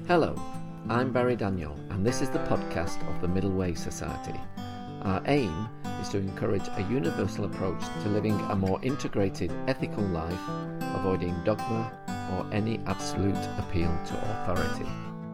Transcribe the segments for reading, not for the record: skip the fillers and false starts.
Hello, I'm Barry Daniel, and this is the podcast of the Middle Way Society. Our aim is to encourage a universal approach to living a more integrated, ethical life, avoiding dogma or any absolute appeal to authority.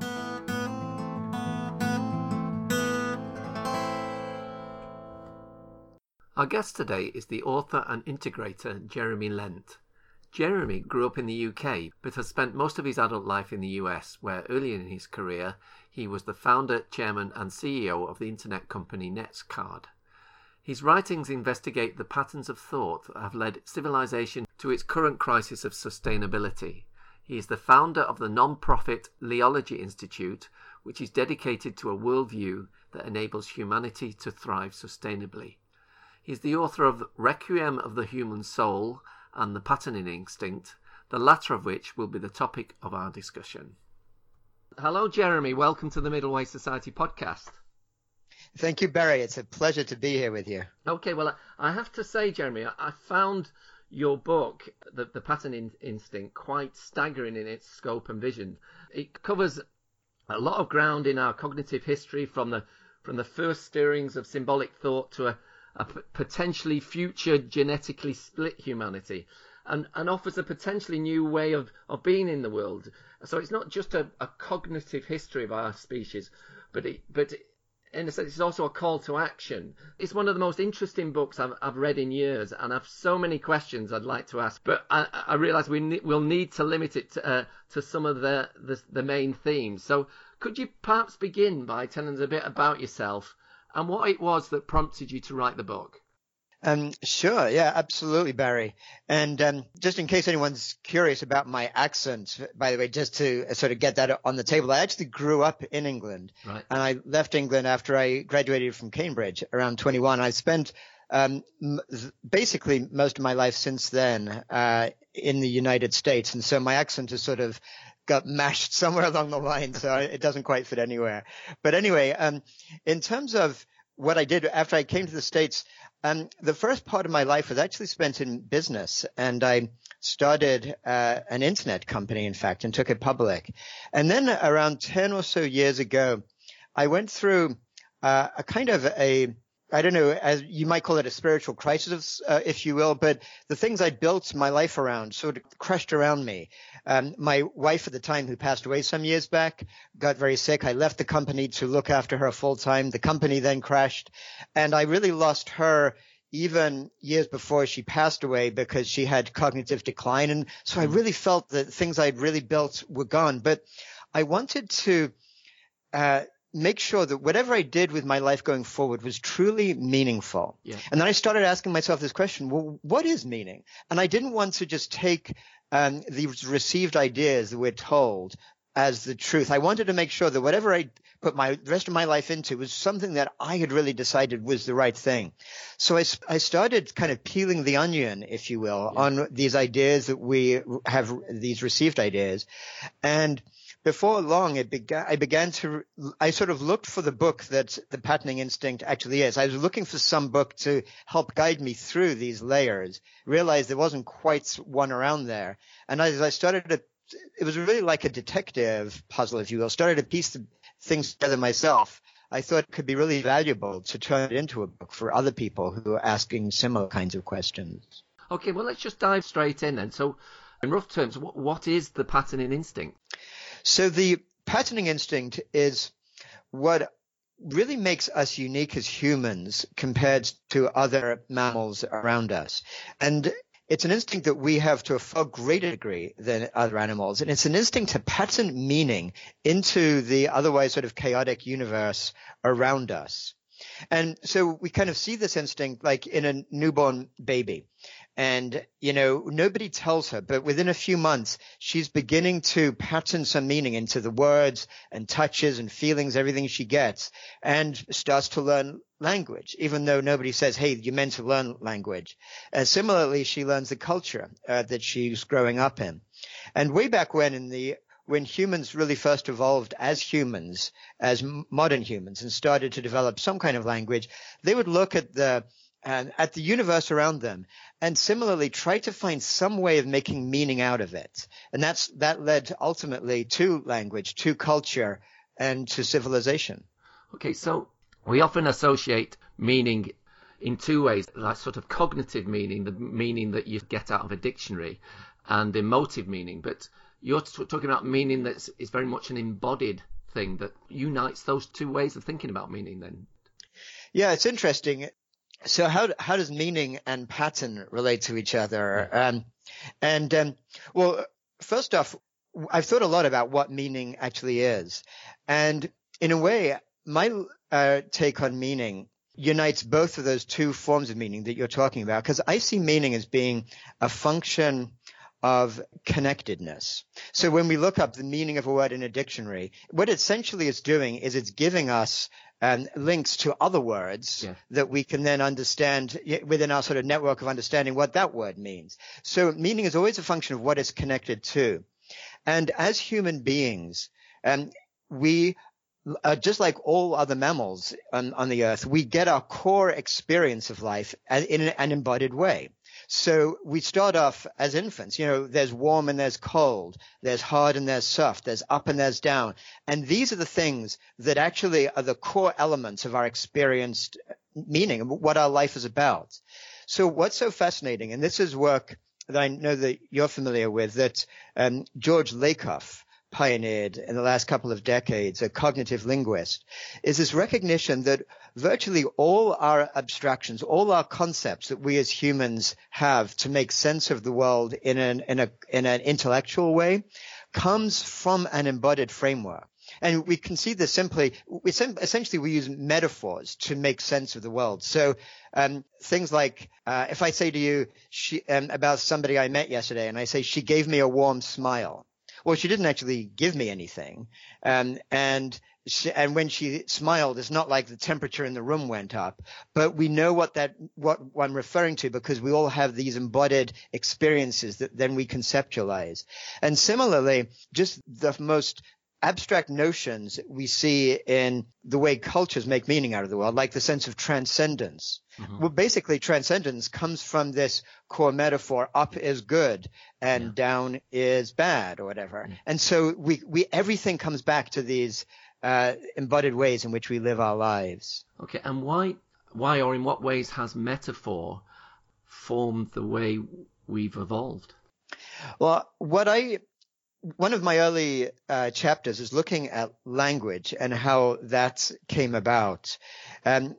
Our guest today is the author and integrator Jeremy Lent. Jeremy grew up in the UK, but has spent most of his adult life in the US, where early in his career he was the founder, chairman and CEO of the internet company Netscard. His writings investigate the patterns of thought that have led civilization to its current crisis of sustainability. He is the founder of the non-profit Leology Institute, which is dedicated to a worldview that enables humanity to thrive sustainably. He is the author of Requiem of the Human Soul and The Patterning Instinct, the latter of which will be the topic of our discussion. Hello, Jeremy. Welcome to the Middle Way Society podcast. Thank you, Barry. It's a pleasure to be here with you. Okay, well, I have to say, Jeremy, I found your book, The Patterning Instinct, quite staggering in its scope and vision. It covers a lot of ground in our cognitive history, from the first stirrings of symbolic thought to a potentially future genetically split humanity, and offers a potentially new way of being in the world. So it's not just a cognitive history of our species, but in a sense it's also a call to action. It's one of the most interesting books I've read in years, and I've so many questions I'd like to ask, but I realise we'll need to limit it to some of the main themes. So could you perhaps begin by telling us a bit about yourself and what it was that prompted you to write the book? Sure. Yeah, absolutely, Barry. And just in case anyone's curious about my accent, by the way, just to sort of get that on the table, I actually grew up in England. Right. And I left England after I graduated from Cambridge around 21. I spent basically most of my life since then in the United States. And so my accent has sort of got mashed somewhere along the line, so it doesn't quite fit anywhere. But anyway, in terms of what I did after I came to the States, the first part of my life was actually spent in business, and I started an internet company, in fact, and took it public. And then around 10 or so years ago, I went through a kind of I don't know, as you might call it, a spiritual crisis, if you will, but the things I built my life around sort of crashed around me. My wife at the time, who passed away some years back, got very sick. I left the company to look after her full time. The company then crashed, and I really lost her even years before she passed away because she had cognitive decline. And so I really felt that things I'd really built were gone. But I wanted to make sure that whatever I did with my life going forward was truly meaningful. Yeah. And then I started asking myself this question, well, what is meaning? And I didn't want to just take these received ideas that we're told as the truth. I wanted to make sure that whatever I put the rest of my life into was something that I had really decided was the right thing. So I started kind of peeling the onion, if you will, on these ideas that we have, these received ideas. And before long, I sort of looked for the book that The Patterning Instinct actually is. I was looking for some book to help guide me through these layers, realized there wasn't quite one around there. And as I started it was really like a detective puzzle, if you will, started to piece the things together myself. I thought it could be really valuable to turn it into a book for other people who are asking similar kinds of questions. Okay, well, let's just dive straight in then. So in rough terms, what is the patterning instinct? So the patterning instinct is what really makes us unique as humans compared to other mammals around us. And it's an instinct that we have to a far greater degree than other animals. And it's an instinct to pattern meaning into the otherwise sort of chaotic universe around us. And so we kind of see this instinct like in a newborn baby. And, nobody tells her, but within a few months, she's beginning to pattern some meaning into the words and touches and feelings, everything she gets, and starts to learn language, even though nobody says, hey, you're meant to learn language. Similarly, she learns the culture that she's growing up in. And way back when humans really first evolved as humans, as modern humans, and started to develop some kind of language, they would look at the at the universe around them, and similarly try to find some way of making meaning out of it. And that led ultimately to language, to culture, and to civilization. Okay, so we often associate meaning in two ways, like sort of cognitive meaning, the meaning that you get out of a dictionary, and emotive meaning. But you're talking about meaning that is very much an embodied thing that unites those two ways of thinking about meaning then. Yeah, it's interesting. So how does meaning and pattern relate to each other? Well, first off, I've thought a lot about what meaning actually is. And in a way, my take on meaning unites both of those two forms of meaning that you're talking about, because I see meaning as being a function of connectedness. So when we look up the meaning of a word in a dictionary, what essentially it's doing is it's giving us links to other words that we can then understand within our sort of network of understanding what that word means. So meaning is always a function of what it's connected to. And as human beings, we just like all other mammals on the earth, we get our core experience of life in an embodied way. So we start off as infants, there's warm and there's cold, there's hard and there's soft, there's up and there's down. And these are the things that actually are the core elements of our experienced meaning, what our life is about. So what's so fascinating, and this is work that I know that you're familiar with, that George Lakoff pioneered in the last couple of decades, a cognitive linguist, is this recognition that virtually all our abstractions, all our concepts that we as humans have to make sense of the world in an intellectual way comes from an embodied framework. And we can see this essentially we use metaphors to make sense of the world. So things like if I say to you about somebody I met yesterday, and I say she gave me a warm smile. Well, she didn't actually give me anything. And when she smiled, it's not like the temperature in the room went up, but we know what I'm referring to because we all have these embodied experiences that then we conceptualize. And similarly, just the most abstract notions we see in the way cultures make meaning out of the world, like the sense of transcendence. Mm-hmm. Well, basically, transcendence comes from this core metaphor: up is good and down is bad, or whatever. Mm-hmm. And so we everything comes back to these embodied ways in which we live our lives. Okay, and why or in what ways has metaphor formed the way we've evolved? Well, one of my early chapters is looking at language and how that came about. And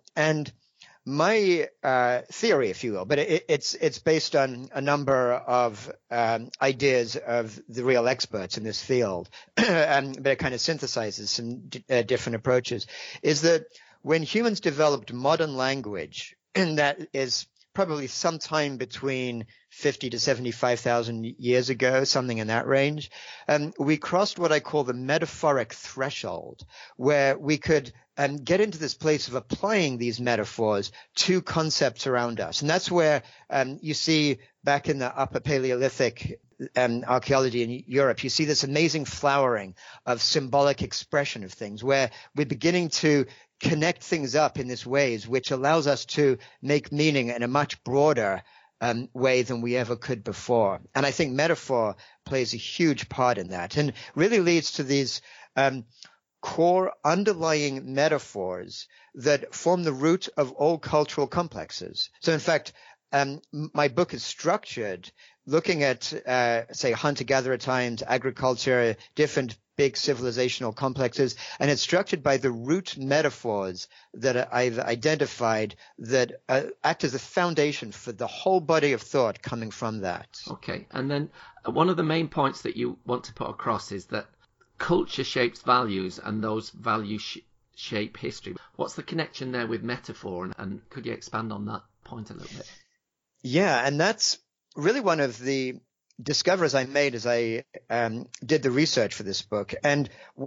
my theory, if you will, but it's based on a number of ideas of the real experts in this field, but it kind of synthesizes some different approaches, is that when humans developed modern language, and that is probably sometime between 50 to 75,000 years ago, something in that range, we crossed what I call the metaphoric threshold, where we could get into this place of applying these metaphors to concepts around us. And that's where you see back in the Upper Paleolithic archaeology in Europe, you see this amazing flowering of symbolic expression of things, where we're beginning to connect things up in this ways, which allows us to make meaning in a much broader way than we ever could before. And I think metaphor plays a huge part in that, and really leads to these core underlying metaphors that form the root of all cultural complexes. So in fact, my book is structured looking at, say, hunter-gatherer times, agriculture, different big civilizational complexes, and it's structured by the root metaphors that I've identified that act as a foundation for the whole body of thought coming from that. Okay, and then one of the main points that you want to put across is that culture shapes values, and those values shape history. What's the connection there with metaphor, and could you expand on that point a little bit? Yeah, and that's really one of the discoveries I made as I did the research for this book. And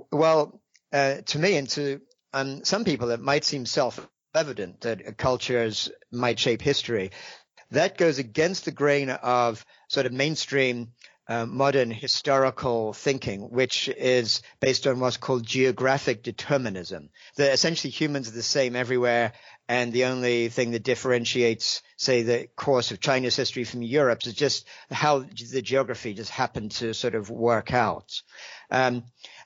to me and to some people, it might seem self-evident that cultures might shape history. That goes against the grain of sort of mainstream modern historical thinking, which is based on what's called geographic determinism. That essentially humans are the same everywhere, and the only thing that differentiates, say, the course of China's history from Europe's is just how the geography just happened to sort of work out. And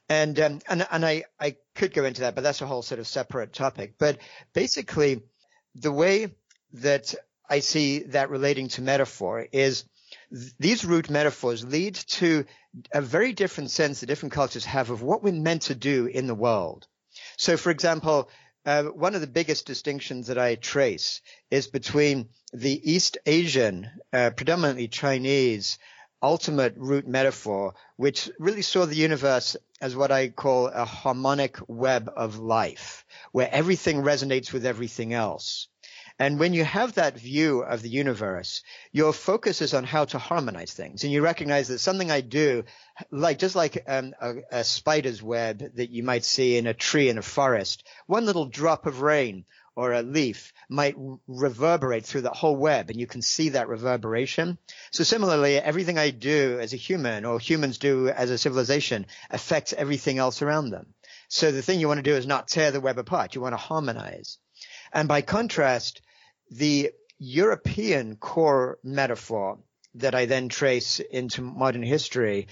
I could go into that, but that's a whole sort of separate topic. But basically, the way that I see that relating to metaphor is these root metaphors lead to a very different sense that different cultures have of what we're meant to do in the world. So, for example, one of the biggest distinctions that I trace is between the East Asian, predominantly Chinese, ultimate root metaphor, which really saw the universe as what I call a harmonic web of life, where everything resonates with everything else. And when you have that view of the universe, your focus is on how to harmonize things. And you recognize that something I do, just like a spider's web that you might see in a tree in a forest, one little drop of rain or a leaf might reverberate through the whole web, and you can see that reverberation. So similarly, everything I do as a human or humans do as a civilization affects everything else around them. So the thing you want to do is not tear the web apart. You want to harmonize. And by contrast, the European core metaphor that I then trace into modern history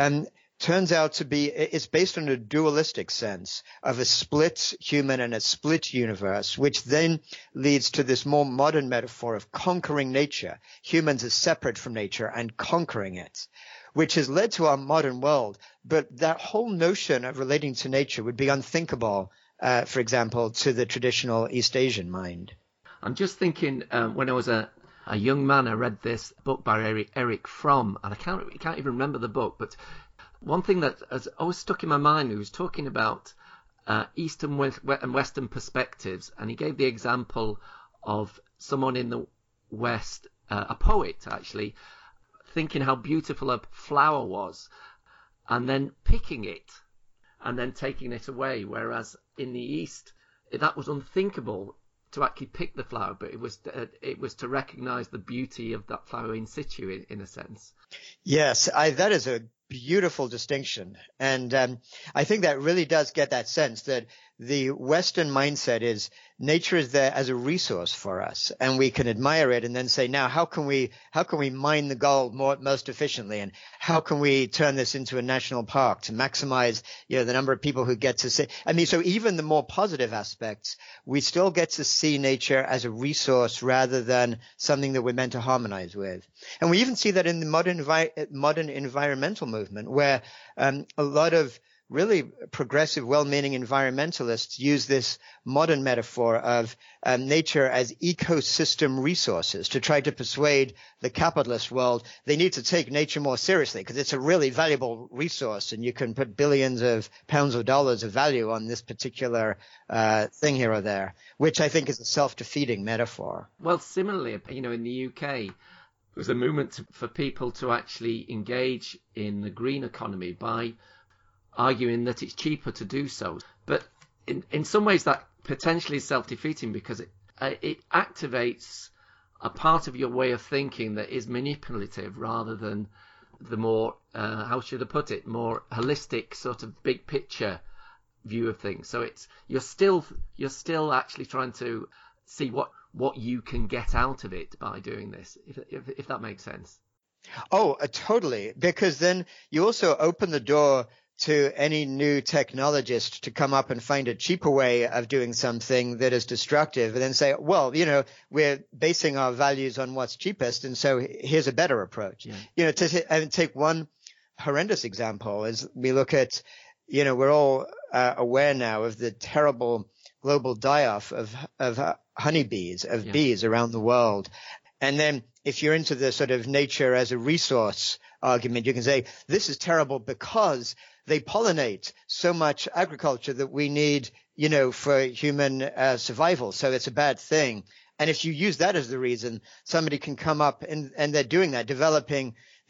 turns out to be, it's based on a dualistic sense of a split human and a split universe, which then leads to this more modern metaphor of conquering nature. Humans are separate from nature and conquering it, which has led to our modern world. But that whole notion of relating to nature would be unthinkable, for example, to the traditional East Asian mind. I'm just thinking, when I was a young man, I read this book by Erich Fromm, and I can't even remember the book, but one thing that has always stuck in my mind, he was talking about East and Western perspectives, and he gave the example of someone in the West, a poet actually, thinking how beautiful a flower was, and then picking it, and then taking it away, whereas in the East, that was unthinkable to actually pick the flower, but it was to recognize the beauty of that flower in situ, in a sense. Yes, that is a beautiful distinction. And I think that really does get that sense that the Western mindset is nature is there as a resource for us, and we can admire it and then say, now how can we mine the gold most efficiently, and how can we turn this into a national park to maximize the number of people who get to see. I mean, so even the more positive aspects, we still get to see nature as a resource rather than something that we're meant to harmonize with. And we even see that in the modern environmental movement, where a lot of really progressive, well-meaning environmentalists use this modern metaphor of nature as ecosystem resources to try to persuade the capitalist world they need to take nature more seriously because it's a really valuable resource, and you can put billions of pounds or dollars of value on this particular thing here or there, which I think is a self-defeating metaphor. Well, similarly, in the UK, there was a movement for people to actually engage in the green economy by arguing that it's cheaper to do so. But in some ways that potentially is self-defeating, because it activates a part of your way of thinking that is manipulative rather than the more, how should I put it, more holistic sort of big picture view of things. So you're still actually trying to see what you can get out of it by doing this, if that makes sense. Oh, totally. Because then you also open the door to any new technologist to come up and find a cheaper way of doing something that is destructive, and then say, well, we're basing our values on what's cheapest, and so here's a better approach. Yeah. To take one horrendous example is we look at, we're all aware now of the terrible global die-off of honeybees, of bees around the world. And then if you're into the sort of nature as a resource argument, you can say this is terrible because they pollinate so much agriculture that we need, for human survival. So it's a bad thing. And if you use that as the reason, somebody can come up and they're doing that, developing these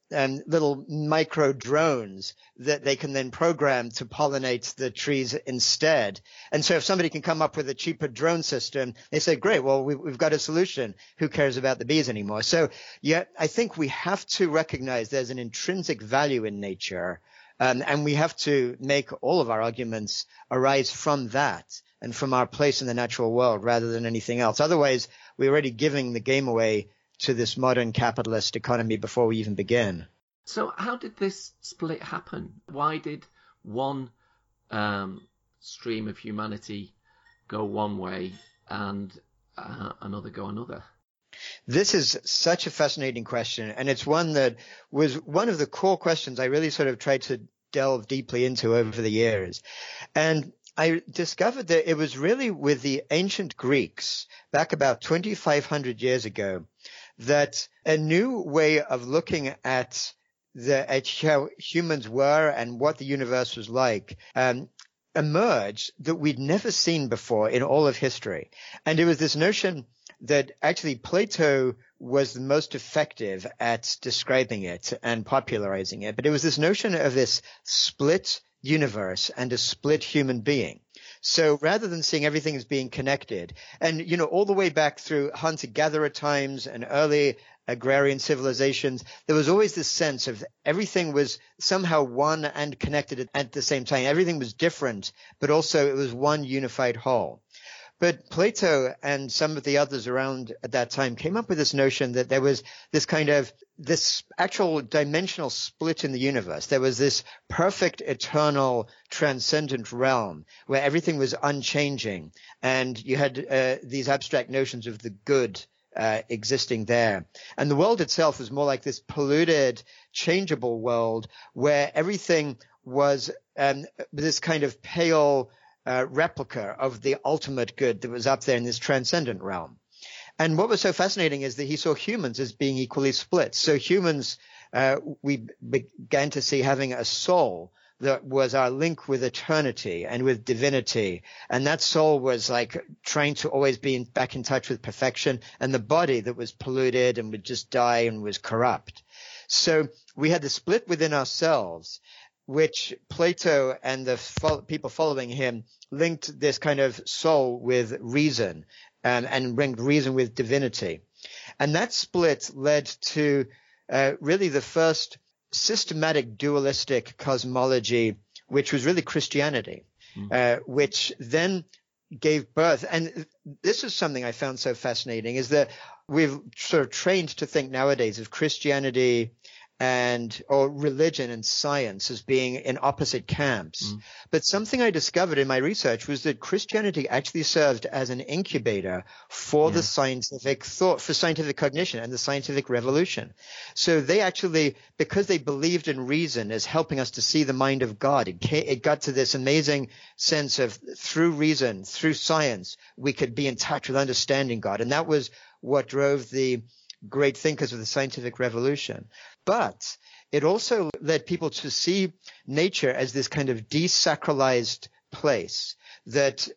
little micro drones that they can then program to pollinate the trees instead. And so if somebody can come up with a cheaper drone system, they say, great, well, we've got a solution. Who cares about the bees anymore? So yeah, I think we have to recognize there's an intrinsic value in nature. And we have to make all of our arguments arise from that and from our place in the natural world rather than anything else. Otherwise, we're already giving the game away to this modern capitalist economy before we even begin. So how did this split happen? Why did one stream of humanity go one way and another go another? This is such a fascinating question, and it's one that was one of the core questions I really sort of tried to delve deeply into over the years. And I discovered that it was really with the ancient Greeks back about 2,500 years ago that a new way of looking at how humans were and what the universe was like emerged that we'd never seen before in all of history. And it was this notion that actually Plato was the most effective at describing it and popularizing it. But it was this notion of this split universe and a split human being. So rather than seeing everything as being connected, and, you know, all the way back through hunter-gatherer times and early agrarian civilizations, there was always this sense of everything was somehow one and connected at the same time. Everything was different, but also it was one unified whole. But Plato and some of the others around at that time came up with this notion that there was this actual dimensional split in the universe. There was this perfect, eternal, transcendent realm where everything was unchanging. And you had these abstract notions of the good existing there. And the world itself was more like this polluted, changeable world where everything was this kind of pale replica of the ultimate good that was up there in this transcendent realm. And what was so fascinating is that he saw humans as being equally split. So humans, we began to see having a soul that was our link with eternity and with divinity. And that soul was like trying to always be back in touch with perfection, and the body that was polluted and would just die and was corrupt. So we had the split within ourselves, which Plato and the people following him linked this kind of soul with reason and linked reason with divinity. And that split led to really the first systematic dualistic cosmology, which was really Christianity, which then gave birth. And this is something I found so fascinating, is that we've sort of trained to think nowadays of Christianity or religion and science as being in opposite camps. But something I discovered in my research was that Christianity actually served as an incubator for the scientific thought, for scientific cognition and the scientific revolution. So they actually, because they believed in reason as helping us to see the mind of God, it got to this amazing sense of through reason, through science, we could be in touch with understanding God. And that was what drove the great thinkers of the scientific revolution. But it also led people to see nature as this kind of desacralized place, that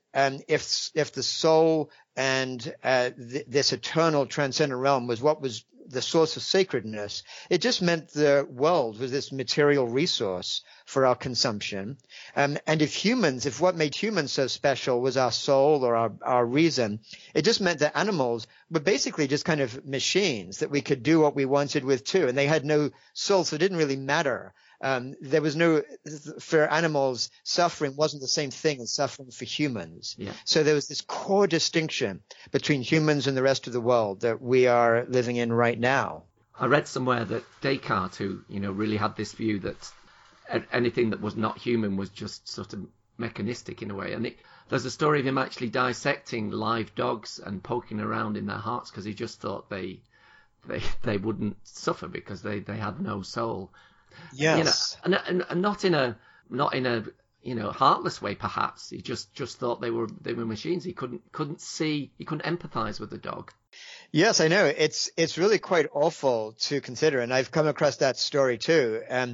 if the soul and this eternal transcendent realm was what was the source of sacredness, it just meant the world was this material resource for our consumption. And if what made humans so special was our soul or our reason, it just meant that animals were basically just kind of machines that we could do what we wanted with too. And they had no soul, so it didn't really matter. There was for animals, suffering wasn't the same thing as suffering for humans. Yeah. So there was this core distinction between humans and the rest of the world that we are living in right now. I read somewhere that Descartes, who, really had this view that anything that was not human was just sort of mechanistic in a way. And there's a story of him actually dissecting live dogs and poking around in their hearts because he just thought they wouldn't suffer because they had no soul. Yes, and not in a heartless way. Perhaps he just thought they were machines. He couldn't see. He couldn't empathize with the dog. Yes, I know. It's really quite awful to consider, and I've come across that story too. And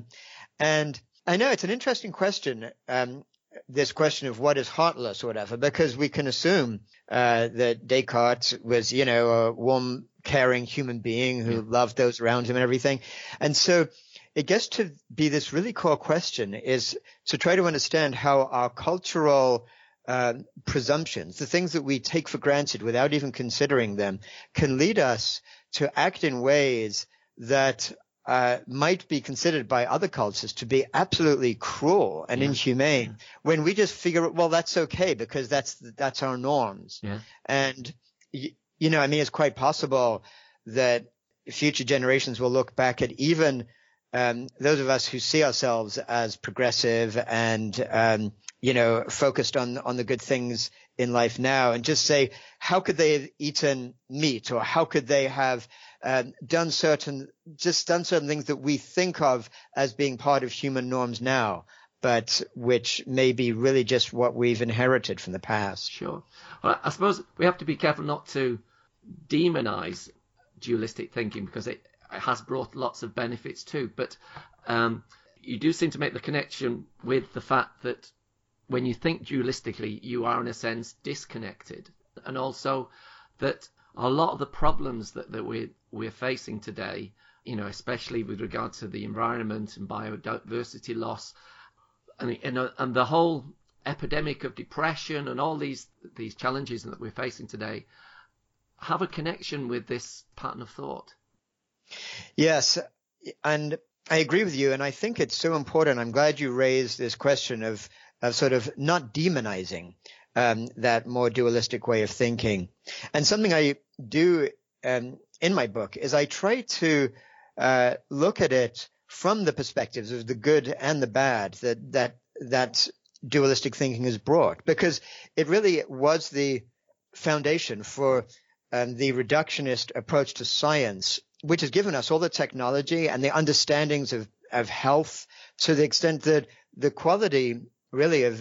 I know it's an interesting question. This question of what is heartless or whatever, because we can assume that Descartes was, a warm, caring human being who loved those around him and everything. And so it gets to be this really core question, is to try to understand how our cultural presumptions, the things that we take for granted without even considering them, can lead us to act in ways that might be considered by other cultures to be absolutely cruel and inhumane, when we just figure, well, that's okay because that's our norms. Yeah. And it's quite possible that future generations will look back at even those of us who see ourselves as progressive and focused on the good things in life now, and just say, how could they have eaten meat, or how could they have done certain things that we think of as being part of human norms now, but which may be really just what we've inherited from the past. Sure. Well, I suppose we have to be careful not to demonize dualistic thinking, because it has brought lots of benefits too. But you do seem to make the connection with the fact that when you think dualistically, you are in a sense disconnected, and also that a lot of the problems that we're facing today, especially with regard to the environment and biodiversity loss, and the whole epidemic of depression and all these challenges that we're facing today, have a connection with this pattern of thought. Yes, and I agree with you, and I think it's so important. I'm glad you raised this question of sort of not demonizing that more dualistic way of thinking. And something I do in my book is I try to look at it from the perspectives of the good and the bad that dualistic thinking has brought, because it really was the foundation for the reductionist approach to science, which has given us all the technology and the understandings of health, to the extent that the quality really of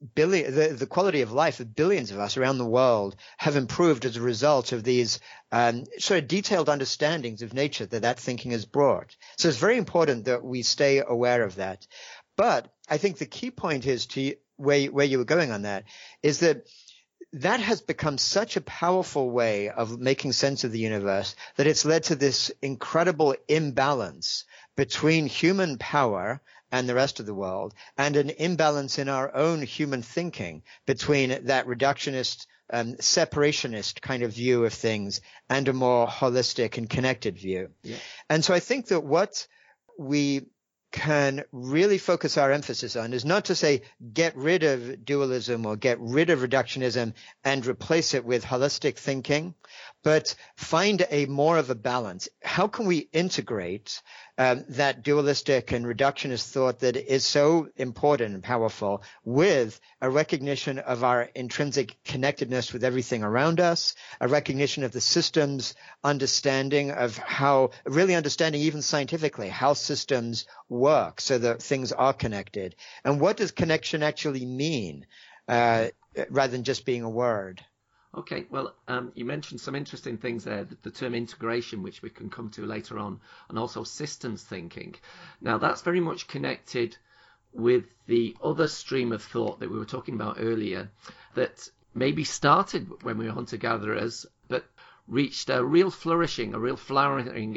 the quality of life of billions of us around the world have improved as a result of these sort of detailed understandings of nature that thinking has brought. So it's very important that we stay aware of that. But I think the key point is to where you were going on that is that has become such a powerful way of making sense of the universe that it's led to this incredible imbalance between human power and the rest of the world, and an imbalance in our own human thinking between that reductionist, separationist kind of view of things and a more holistic and connected view. Yeah. And so I think that what we can really focus our emphasis on is not to say get rid of dualism or get rid of reductionism and replace it with holistic thinking, but find a more of a balance. How can we integrate that dualistic and reductionist thought that is so important and powerful with a recognition of our intrinsic connectedness with everything around us, a recognition of the systems, understanding of how, really understanding even scientifically how systems work so that things are connected. And what does connection actually mean, rather than just being a word? Okay, well, you mentioned some interesting things there, the term integration, which we can come to later on, and also systems thinking. Now, that's very much connected with the other stream of thought that we were talking about earlier, that maybe started when we were hunter-gatherers, but reached a real flourishing, a real flowering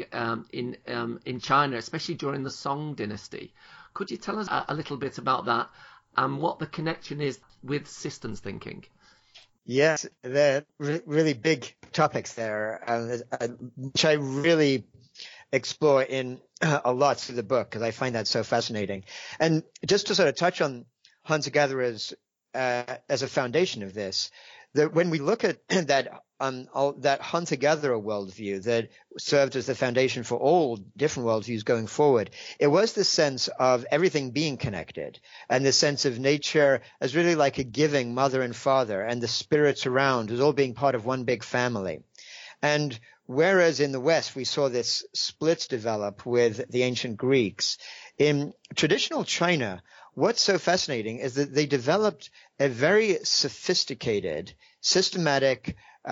in China, especially during the Song dynasty. Could you tell us a little bit about that and what the connection is with systems thinking? Yes, they're really big topics there, which I really explore in a lot through the book, because I find that so fascinating. And just to sort of touch on hunter-gatherers as a foundation of this, that when we look at that hunter-gatherer worldview that served as the foundation for all different worldviews going forward, it was the sense of everything being connected, and the sense of nature as really like a giving mother and father, and the spirits around as all being part of one big family. And whereas in the West we saw this splits develop with the ancient Greeks, in traditional China, what's so fascinating is that they developed a very sophisticated, systematic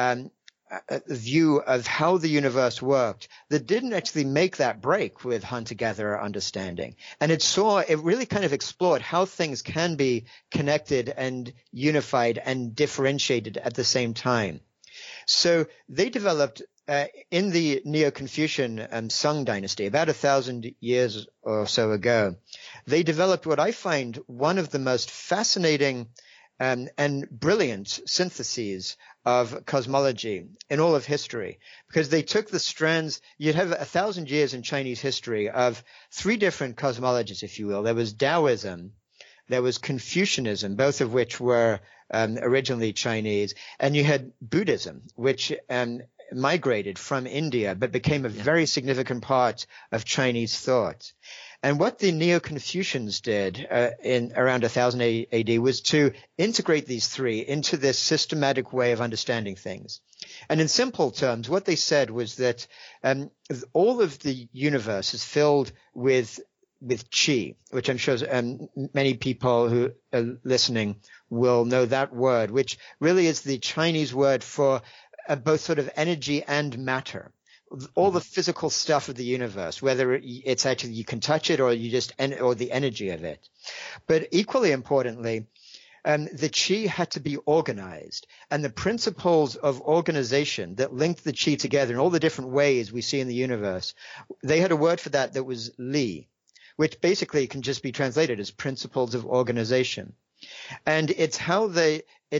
view of how the universe worked that didn't actually make that break with hunter-gatherer understanding. And it really kind of explored how things can be connected and unified and differentiated at the same time. So they developed in the Neo-Confucian Sung dynasty, about 1,000 years or so ago, they developed what I find one of the most fascinating and brilliant syntheses of cosmology in all of history, because they took the strands. You'd have 1,000 years in Chinese history of three different cosmologies, if you will. There was Taoism, there was Confucianism, both of which were originally Chinese, and you had Buddhism, which migrated from India but became a very significant part of Chinese thought. And what the Neo-Confucians did in around 1000 AD was to integrate these three into this systematic way of understanding things. And in simple terms, what they said was that all of the universe is filled with qi, which I'm sure many people who are listening will know that word, which really is the Chinese word for both sort of energy and matter. All the physical stuff of the universe, whether it's actually you can touch it or or the energy of it. But equally importantly, the qi had to be organized, and the principles of organization that linked the qi together in all the different ways we see in the universe, they had a word for that was li, which basically can just be translated as principles of organization. And it's how the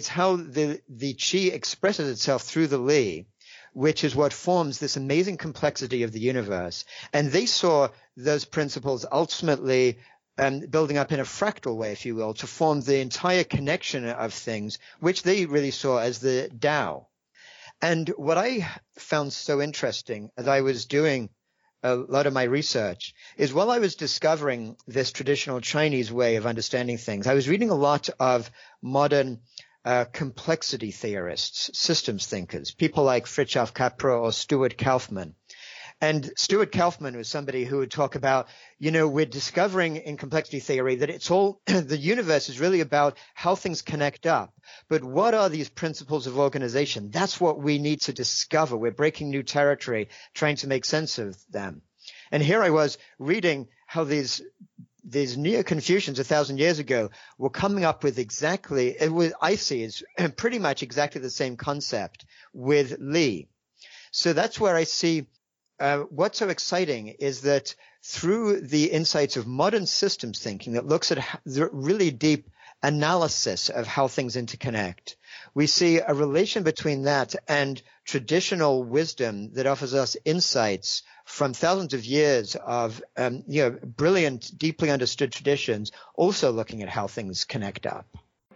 qi expresses itself through the li, which is what forms this amazing complexity of the universe. And they saw those principles ultimately building up in a fractal way, if you will, to form the entire connection of things, which they really saw as the Tao. And what I found so interesting as I was doing a lot of my research is while I was discovering this traditional Chinese way of understanding things, I was reading a lot of modern complexity theorists, systems thinkers, people like Fritjof Capra or Stuart Kauffman. And Stuart Kauffman was somebody who would talk about, we're discovering in complexity theory that it's all, the universe is really about how things connect up. But what are these principles of organization? That's what we need to discover. We're breaking new territory, trying to make sense of them. And here I was reading how these Neo-Confucians 1,000 years ago were coming up with I see is pretty much exactly the same concept with Li. So that's where I see what's so exciting is that through the insights of modern systems thinking that looks at the really deep analysis of how things interconnect, we see a relation between that and traditional wisdom that offers us insights from thousands of years of brilliant, deeply understood traditions, also looking at how things connect up.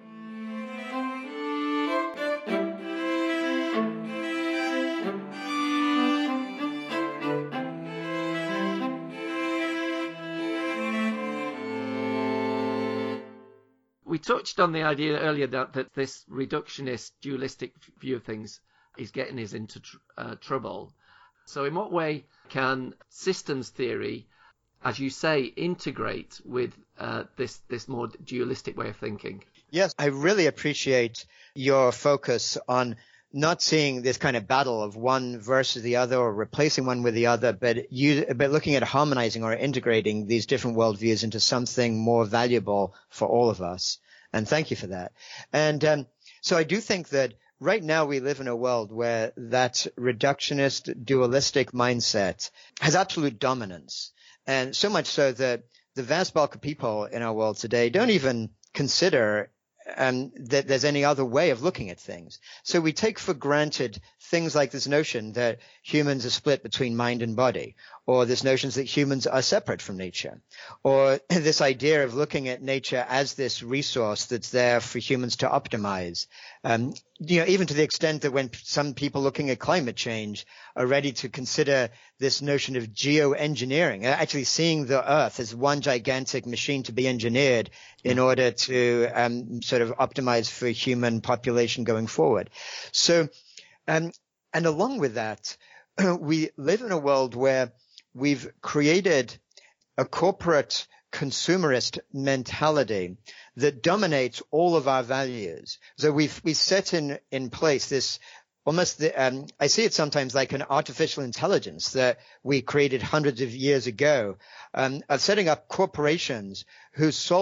We touched on the idea earlier that this reductionist, dualistic view of things is getting us into trouble. So in what way can systems theory, as you say, integrate with this more dualistic way of thinking? Yes, I really appreciate your focus on not seeing this kind of battle of one versus the other or replacing one with the other, but looking at harmonizing or integrating these different worldviews into something more valuable for all of us. And thank you for that. And so I do think that right now we live in a world where that reductionist, dualistic mindset has absolute dominance. And so much so that the vast bulk of people in our world today don't even consider that there's any other way of looking at things. So we take for granted things like this notion that humans are split between mind and body, or this notion that humans are separate from nature, or this idea of looking at nature as this resource that's there for humans to optimize. Even to the extent that when some people looking at climate change are ready to consider this notion of geoengineering, actually seeing the Earth as one gigantic machine to be engineered in order to sort of optimize for human population going forward. So, and along with that, we live in a world where we've created a corporate consumerist mentality that dominates all of our values. So we set in place this almost I see it sometimes like an artificial intelligence that we created hundreds of years ago, of setting up corporations whose sole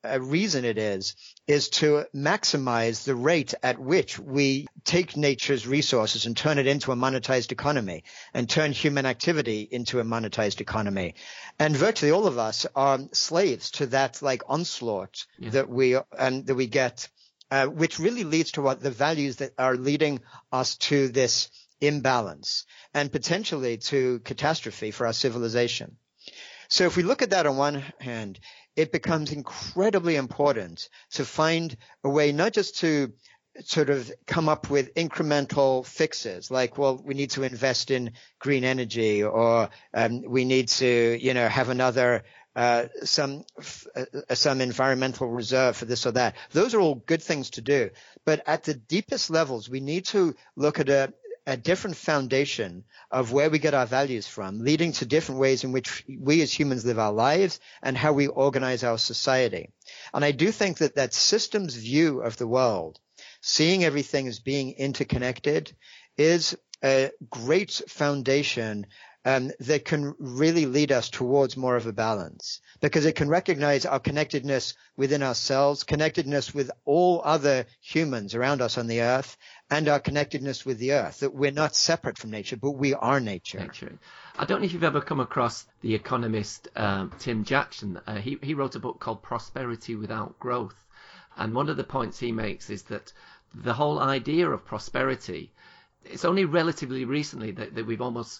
reason it is to maximize the rate at which we take nature's resources and turn it into a monetized economy and turn human activity into a monetized economy. And virtually all of us are slaves to that like onslaught that we get, which really leads to what the values that are leading us to this imbalance and potentially to catastrophe for our civilization. So if we look at that on one hand, it becomes incredibly important to find a way not just to sort of come up with incremental fixes like, well, we need to invest in green energy or we need to, have another some environmental reserve for this or that. Those are all good things to do. But at the deepest levels, we need to look at a different foundation of where we get our values from, leading to different ways in which we as humans live our lives and how we organize our society. And I do think that systems view of the world, seeing everything as being interconnected, is a great foundation that can really lead us towards more of a balance, because it can recognize our connectedness within ourselves, connectedness with all other humans around us on the earth, and our connectedness with the earth, that we're not separate from nature, but we are nature. I don't know if you've ever come across the economist Tim Jackson. He wrote a book called Prosperity Without Growth. And one of the points he makes is that the whole idea of prosperity, it's only relatively recently that we've almost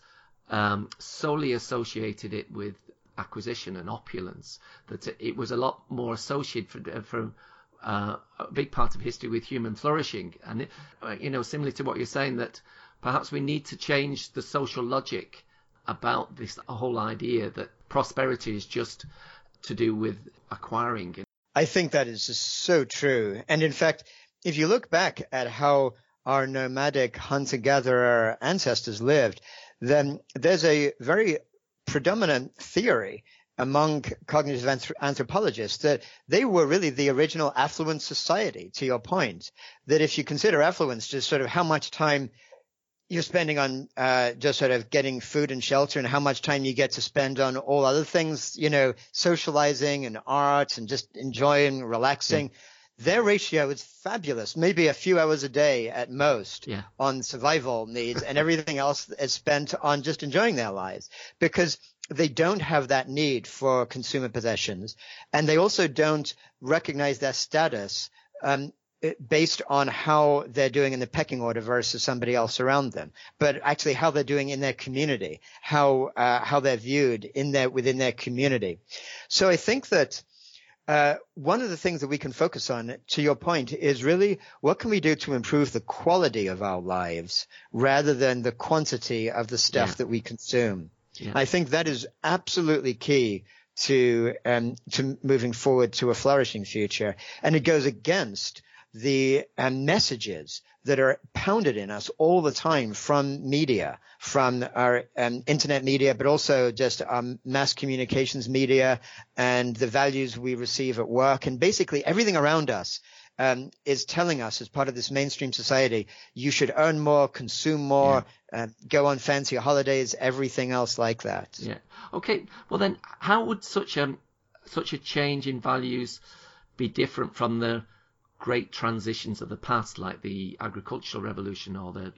solely associated it with acquisition and opulence, that it was a lot more associated for a big part of history with human flourishing. And, similar to what you're saying, that perhaps we need to change the social logic about this whole idea that prosperity is just to do with acquiring. I think that is just so true. And in fact, if you look back at how our nomadic hunter-gatherer ancestors lived, then there's a very predominant theory among cognitive anthropologists that they were really the original affluent society, to your point, that if you consider affluence just sort of how much time you're spending on just sort of getting food and shelter and how much time you get to spend on all other things, socializing and art and just enjoying, relaxing. Yeah. Their ratio is fabulous, maybe a few hours a day at most on survival needs, and everything else is spent on just enjoying their lives, because they don't have that need for consumer possessions. And they also don't recognize their status based on how they're doing in the pecking order versus somebody else around them, but actually how they're doing in their community, how they're viewed within their community. So I think that one of the things that we can focus on, to your point, is really what can we do to improve the quality of our lives rather than the quantity of the stuff that we consume. Yeah. I think that is absolutely key to moving forward to a flourishing future. And it goes against the messages that are pounded in us all the time from media, from our internet media, but also just mass communications media and the values we receive at work. And basically everything around us is telling us, as part of this mainstream society, you should earn more, consume more, go on fancy holidays, everything else like that. Yeah. Okay. Well, then how would such a change in values be different from the great transitions of the past, like the agricultural revolution or the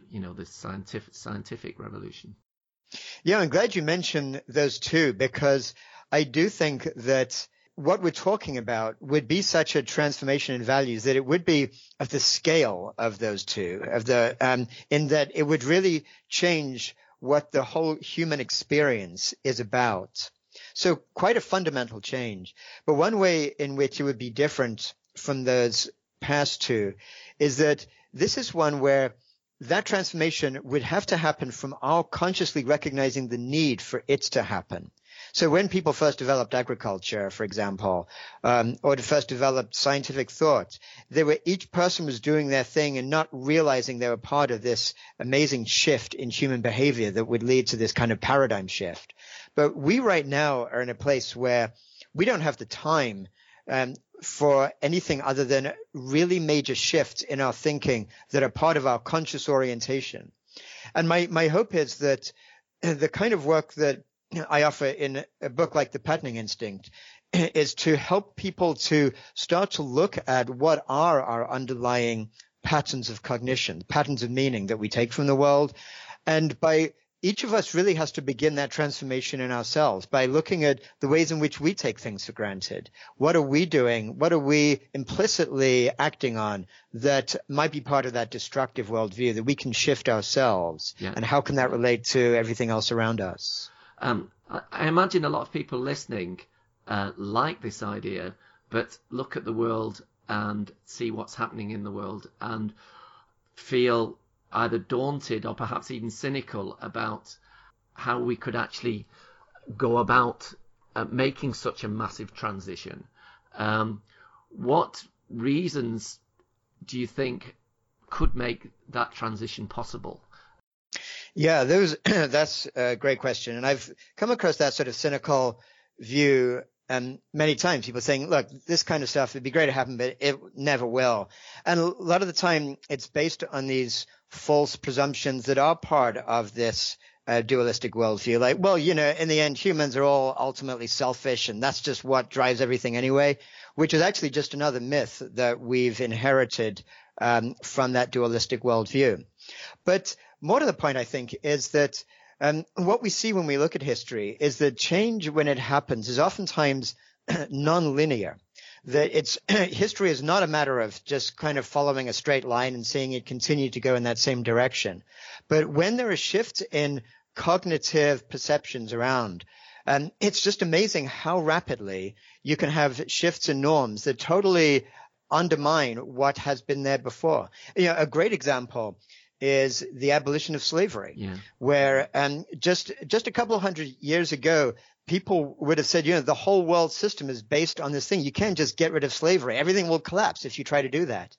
scientific revolution? Yeah, I'm glad you mentioned those two, because I do think that what we're talking about would be such a transformation in values that it would be of the scale of those two, in that it would really change what the whole human experience is about. So quite a fundamental change. But one way in which it would be different from those past two is that this is one where that transformation would have to happen from our consciously recognizing the need for it to happen. So when people first developed agriculture, for example, or first developed scientific thought, each person was doing their thing and not realizing they were part of this amazing shift in human behavior that would lead to this kind of paradigm shift. But we right now are in a place where we don't have the time for anything other than really major shifts in our thinking that are part of our conscious orientation. And my hope is that the kind of work that I offer in a book like The Patterning Instinct is to help people to start to look at what are our underlying patterns of cognition, patterns of meaning that we take from the world. And by each of us really has to begin that transformation in ourselves by looking at the ways in which we take things for granted. What are we doing? What are we implicitly acting on that might be part of that destructive worldview that we can shift ourselves? Yeah. And how can that relate to everything else around us? I imagine a lot of people listening like this idea, but look at the world and see what's happening in the world and feel either daunted or perhaps even cynical about how we could actually go about making such a massive transition. What reasons do you think could make that transition possible? Yeah, that's a great question. And I've come across that sort of cynical view many times. People saying, look, this kind of stuff, it'd be great to happen, but it never will. And a lot of the time it's based on these false presumptions that are part of this dualistic worldview. Like, well, in the end, humans are all ultimately selfish, and that's just what drives everything anyway, which is actually just another myth that we've inherited from that dualistic worldview. But more to the point, I think, is that what we see when we look at history is that change, when it happens, is oftentimes non-linear. That history is not a matter of just kind of following a straight line and seeing it continue to go in that same direction. But when there are shifts in cognitive perceptions around, it's just amazing how rapidly you can have shifts in norms that totally undermine what has been there before. A great example is the abolition of slavery, where just a couple of hundred years ago, people would have said, the whole world system is based on this thing. You can't just get rid of slavery. Everything will collapse if you try to do that.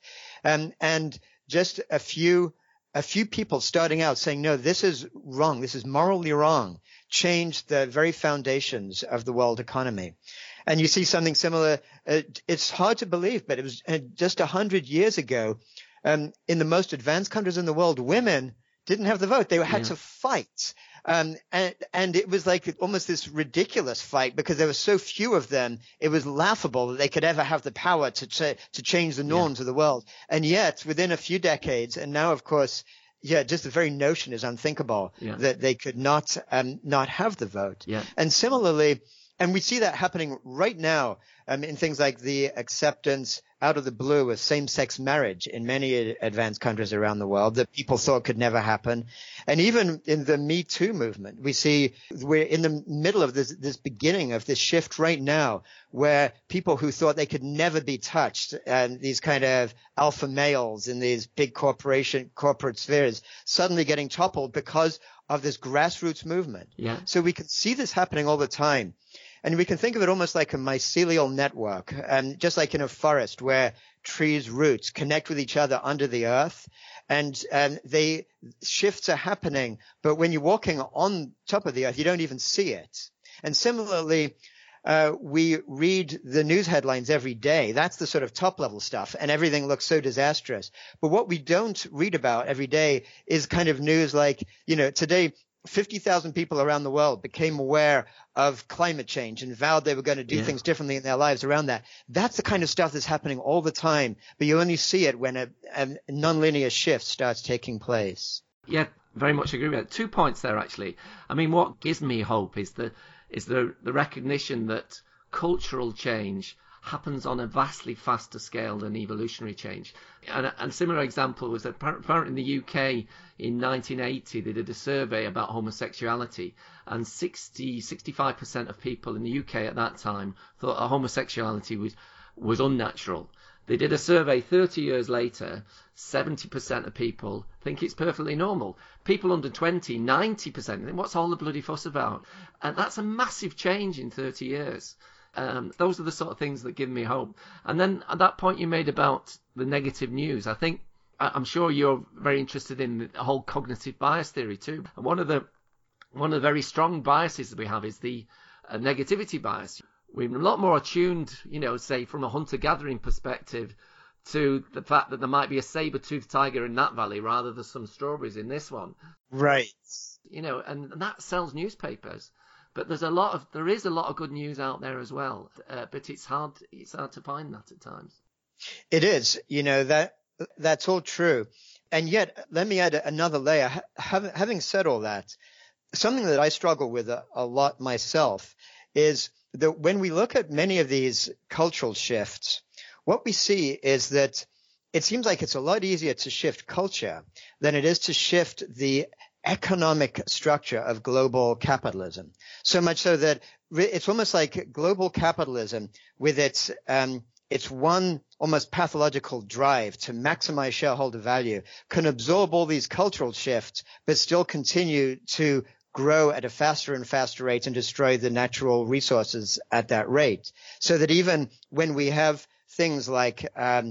And just a few people starting out saying, no, this is wrong. This is morally wrong, changed the very foundations of the world economy. And you see something similar. It's hard to believe, but it was just 100 years ago. In the most advanced countries in the world, women didn't have the vote. They had to fight. And it was like almost this ridiculous fight because there were so few of them. It was laughable that they could ever have the power to change the norms of the world. And yet within a few decades, and now of course, just the very notion is unthinkable that they could not have the vote. And similarly, and we see that happening right now in things like the acceptance out of the blue of same-sex marriage in many advanced countries around the world that people thought could never happen. And even in the Me Too movement, we see we're in the middle of this beginning of this shift right now where people who thought they could never be touched, and these kind of alpha males in these big corporate spheres suddenly getting toppled because of this grassroots movement. So we can see this happening all the time. And we can think of it almost like a mycelial network, just like in a forest where trees' roots connect with each other under the earth, and shifts are happening. But when you're walking on top of the earth, you don't even see it. And similarly, we read the news headlines every day. That's the sort of top level stuff, and everything looks so disastrous. But what we don't read about every day is kind of news like, today 50,000 people around the world became aware of climate change and vowed they were going to do things differently in their lives around that. That's the kind of stuff that's happening all the time, but you only see it when a nonlinear shift starts taking place. Yeah, very much agree with that. 2 points there, actually. I mean, what gives me hope is the recognition that cultural change happens on a vastly faster scale than evolutionary change. And a similar example was that apparently in the UK in 1980 they did a survey about homosexuality, and 65% of people in the UK at that time thought that homosexuality was unnatural. They did a survey 30 years later, 70% of people think it's perfectly normal. People under 20, 90% think, what's all the bloody fuss about? And that's a massive change in 30 years. Those are the sort of things that give me hope. And then at that point you made about the negative news, I'm sure you're very interested in the whole cognitive bias theory too. And one of the very strong biases that we have is the negativity bias. We're a lot more attuned, say from a hunter-gathering perspective, to the fact that there might be a saber-toothed tiger in that valley rather than some strawberries in this one. Right. And that sells newspapers. But there is a lot of good news out there as well. But it's hard to find that at times. It is, that's all true. And yet, let me add another layer. Having said all that, something that I struggle with a lot myself is that when we look at many of these cultural shifts, what we see is that it seems like it's a lot easier to shift culture than it is to shift the economic structure of global capitalism. So much so that it's almost like global capitalism with its one almost pathological drive to maximize shareholder value can absorb all these cultural shifts, but still continue to grow at a faster and faster rate and destroy the natural resources at that rate. So that even when we have things like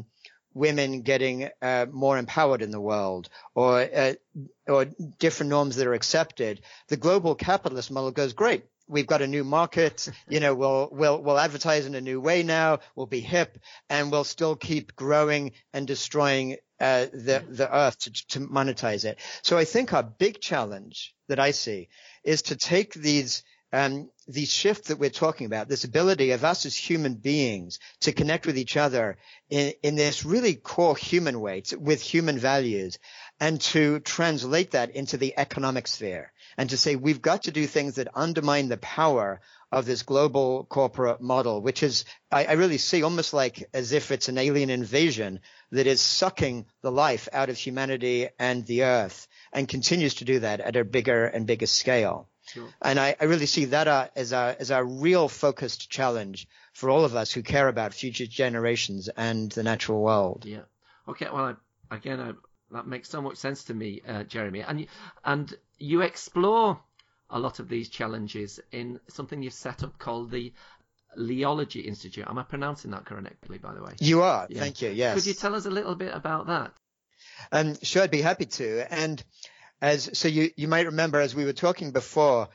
women getting more empowered in the world, or different norms that are accepted, the global capitalist model goes, great. We've got a new market, we'll advertise in a new way now, we'll be hip, and we'll still keep growing and destroying the earth to monetize it. So I think our big challenge that I see is to take these shifts that we're talking about, this ability of us as human beings to connect with each other in this really core human way, with human values, and to translate that into the economic sphere, and to say we've got to do things that undermine the power of this global corporate model, which is, I really see almost like as if it's an alien invasion that is sucking the life out of humanity and the earth, and continues to do that at a bigger and bigger scale. Sure. And I really see that as a real focused challenge for all of us who care about future generations and the natural world. Yeah. Okay. Well, that makes so much sense to me, Jeremy. And you explore a lot of these challenges in something you've set up called the Leology Institute. Am I pronouncing that correctly, by the way? You are. Yeah. Thank you. Yes. Could you tell us a little bit about that? Sure, I'd be happy to. And so you might remember, as we were talking before,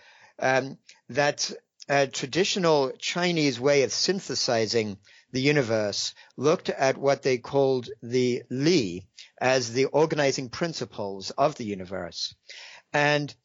that traditional Chinese way of synthesizing the universe looked at what they called the Li as the organizing principles of the universe. And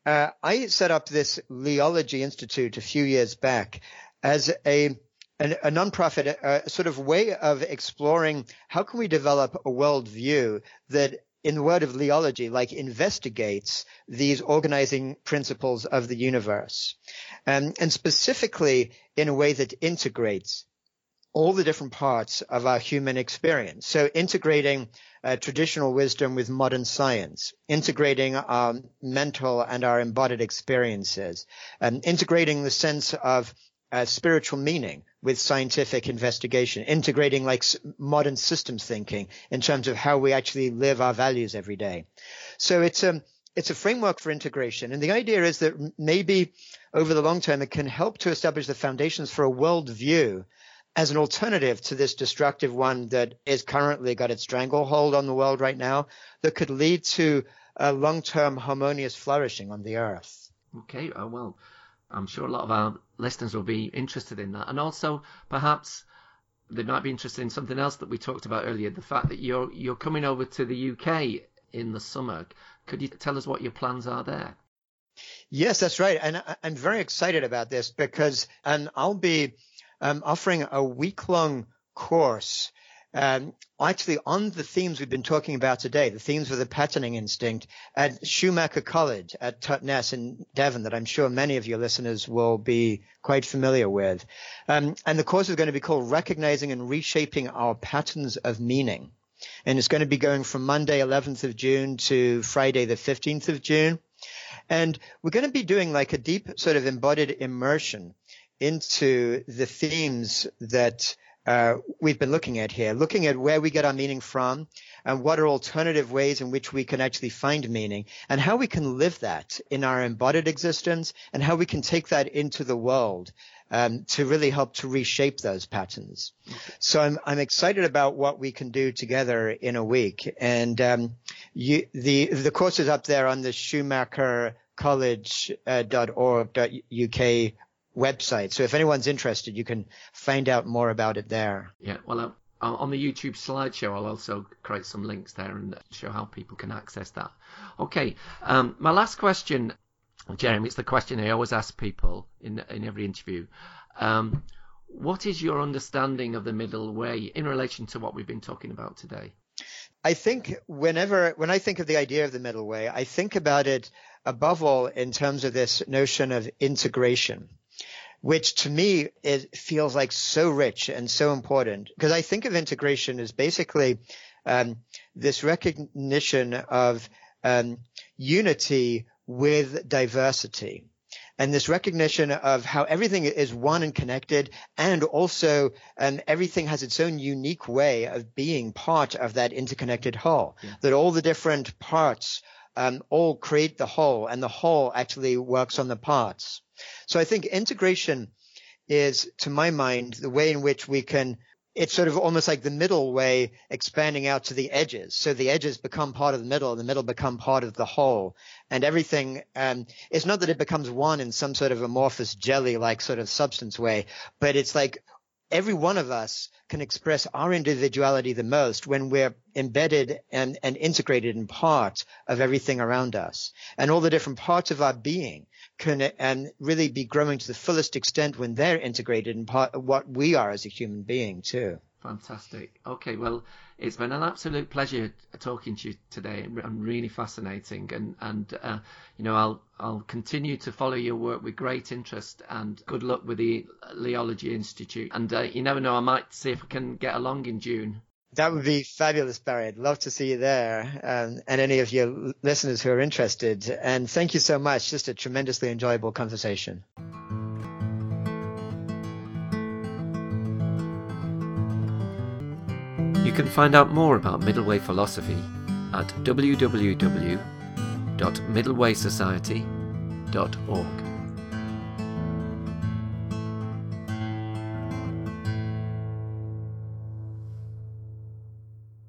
I set up this Leology Institute a few years back as a nonprofit, a sort of way of exploring how can we develop a worldview that, in the word of Leology, like investigates these organizing principles of the universe, and specifically in a way that integrates all the different parts of our human experience. So integrating traditional wisdom with modern science, integrating our mental and our embodied experiences, integrating the sense of spiritual meaning with scientific investigation, integrating like modern systems thinking in terms of how we actually live our values every day. So it's a framework for integration. And the idea is that maybe over the long term, it can help to establish the foundations for a worldview as an alternative to this destructive one that is currently got its stranglehold on the world right now, that could lead to a long-term harmonious flourishing on the earth. Okay, well, I'm sure a lot of our listeners will be interested in that. And also, perhaps they might be interested in something else that we talked about earlier, the fact that you're coming over to the UK in the summer. Could you tell us what your plans are there? Yes, that's right. And I'm very excited about this because I'll be offering a week-long course actually on the themes we've been talking about today, the themes of the patterning instinct at Schumacher College at Totnes in Devon, that I'm sure many of your listeners will be quite familiar with. And the course is going to be called Recognizing and Reshaping Our Patterns of Meaning. And it's going to be going from Monday, 11th of June to Friday, the 15th of June. And we're going to be doing like a deep sort of embodied immersion into the themes that we've been looking at here, looking at where we get our meaning from and what are alternative ways in which we can actually find meaning and how we can live that in our embodied existence and how we can take that into the world to really help to reshape those patterns. So I'm excited about what we can do together in a week. And the course is up there on the schumachercollege.org.uk website. So if anyone's interested, you can find out more about it there. Yeah, well, on the YouTube slideshow, I'll also create some links there and show how people can access that. Okay, my last question Jeremy, it's the question I always ask people in every interview. What is your understanding of the middle way in relation to what we've been talking about today? I think when I think of the idea of the middle way, I think about it above all in terms of this notion of integration, which to me feels like so rich and so important, because I think of integration as basically this recognition of unity with diversity, and this recognition of how everything is one and connected, and also everything has its own unique way of being part of that interconnected whole, that all the different parts all create the whole, and the whole actually works on the parts. So I think integration is, to my mind, the way in which we can, it's sort of almost like the middle way expanding out to the edges. So the edges become part of the middle become part of the whole. And everything, it's not that it becomes one in some sort of amorphous jelly-like sort of substance way, but it's like every one of us can express our individuality the most when we're embedded and integrated in part of everything around us. And all the different parts of our being can really be growing to the fullest extent when they're integrated in part of what we are as a human being too. Fantastic. Okay, well, it's been an absolute pleasure talking to you today, and really fascinating. And I'll continue to follow your work with great interest. And good luck with the Leology Institute. And you never know, I might see if I can get along in June. That would be fabulous, Barry. I'd love to see you there, and any of your listeners who are interested. And thank you so much. Just a tremendously enjoyable conversation. You can find out more about Middle Way philosophy at www.middlewaysociety.org.